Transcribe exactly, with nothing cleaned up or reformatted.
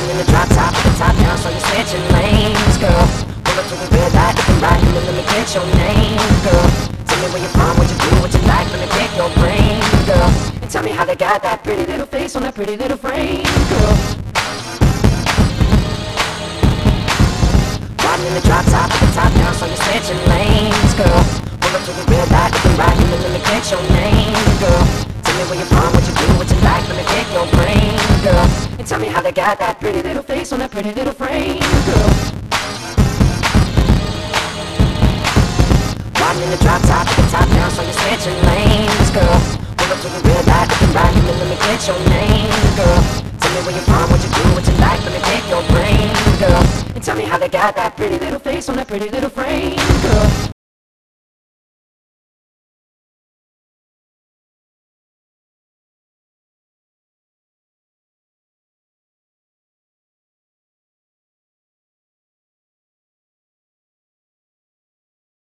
in the drop top with the top down, so you're switching lanes, girl. Pull up to the red light, looking right, and then let me get your name, girl. Tell me where you're from, what you do, what you like, let me pick your brain, girl. And tell me how they got that pretty little face on that pretty little frame, girl. Riding in the drop top with the top down, so you're switching lanes, girl. Pull up to the red light, looking right, and then let me get your name, girl. Tell me where you're from, what you do, what you like, let me pick your brain, girl. And tell me how they got that pretty little face on that pretty little frame, girl. Riding in the drop top with the top down, so you're switching lanes, girl. Pull up to the red light, looking right, and then let me get your name, girl. Tell me where you're from, what you do, what you like, let me pick your brain, girl. And tell me how they got that pretty little face on that pretty little frame, girl.